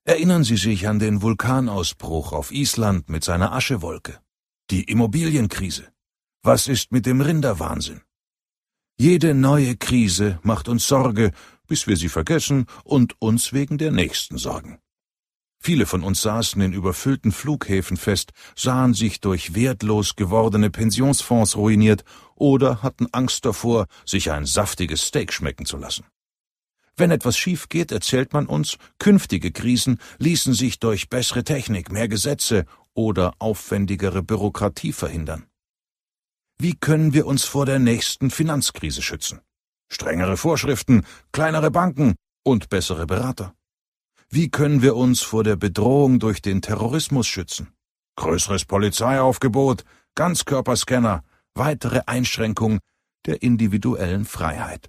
Erinnern Sie sich an den Vulkanausbruch auf Island mit seiner Aschewolke, die Immobilienkrise. Was ist mit dem Rinderwahnsinn? Jede neue Krise macht uns Sorge, bis wir sie vergessen und uns wegen der nächsten sorgen. Viele von uns saßen in überfüllten Flughäfen fest, sahen sich durch wertlos gewordene Pensionsfonds ruiniert oder hatten Angst davor, sich ein saftiges Steak schmecken zu lassen. Wenn etwas schief geht, erzählt man uns, künftige Krisen ließen sich durch bessere Technik, mehr Gesetze oder aufwendigere Bürokratie verhindern. Wie können wir uns vor der nächsten Finanzkrise schützen? Strengere Vorschriften, kleinere Banken und bessere Berater. Wie können wir uns vor der Bedrohung durch den Terrorismus schützen? Größeres Polizeiaufgebot, Ganzkörperscanner, weitere Einschränkung der individuellen Freiheit.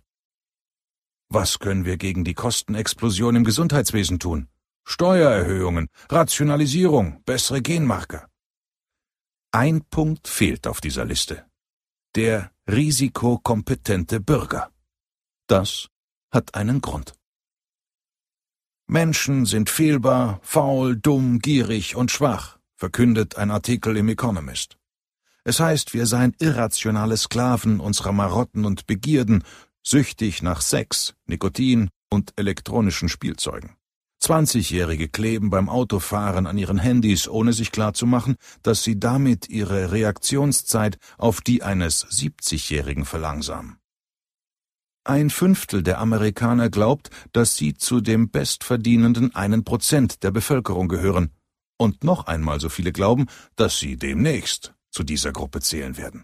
Was können wir gegen die Kostenexplosion im Gesundheitswesen tun? Steuererhöhungen, Rationalisierung, bessere Genmarker. Ein Punkt fehlt auf dieser Liste. Der risikokompetente Bürger. Das hat einen Grund. Menschen sind fehlbar, faul, dumm, gierig und schwach, verkündet ein Artikel im Economist. Es heißt, wir seien irrationale Sklaven unserer Marotten und Begierden, süchtig nach Sex, Nikotin und elektronischen Spielzeugen. 20-Jährige kleben beim Autofahren an ihren Handys, ohne sich klarzumachen, dass sie damit ihre Reaktionszeit auf die eines 70-Jährigen verlangsamen. 1/5 der Amerikaner glaubt, dass sie zu dem bestverdienenden 1% der Bevölkerung gehören, und noch einmal so viele glauben, dass sie demnächst zu dieser Gruppe zählen werden.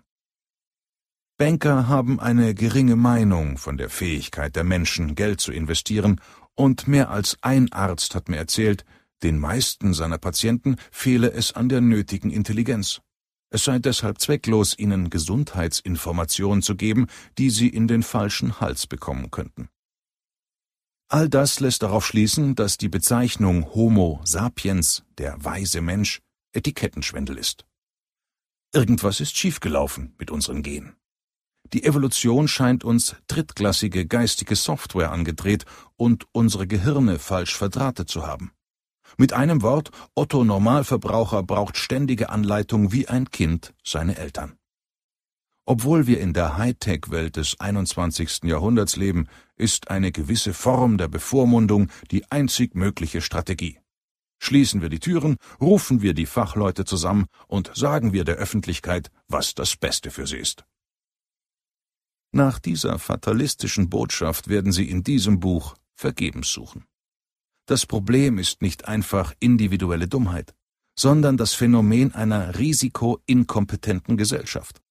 Banker haben eine geringe Meinung von der Fähigkeit der Menschen, Geld zu investieren, und mehr als ein Arzt hat mir erzählt, den meisten seiner Patienten fehle es an der nötigen Intelligenz. Es sei deshalb zwecklos, ihnen Gesundheitsinformationen zu geben, die sie in den falschen Hals bekommen könnten. All das lässt darauf schließen, dass die Bezeichnung Homo sapiens, der weise Mensch, Etikettenschwindel ist. Irgendwas ist schiefgelaufen mit unseren Genen. Die Evolution scheint uns drittklassige geistige Software angedreht und unsere Gehirne falsch verdrahtet zu haben. Mit einem Wort, Otto Normalverbraucher braucht ständige Anleitung wie ein Kind seine Eltern. Obwohl wir in der Hightech-Welt des 21. Jahrhunderts leben, ist eine gewisse Form der Bevormundung die einzig mögliche Strategie. Schließen wir die Türen, rufen wir die Fachleute zusammen und sagen wir der Öffentlichkeit, was das Beste für sie ist. Nach dieser fatalistischen Botschaft werden Sie in diesem Buch vergebens suchen. Das Problem ist nicht einfach individuelle Dummheit, sondern das Phänomen einer risikoinkompetenten Gesellschaft.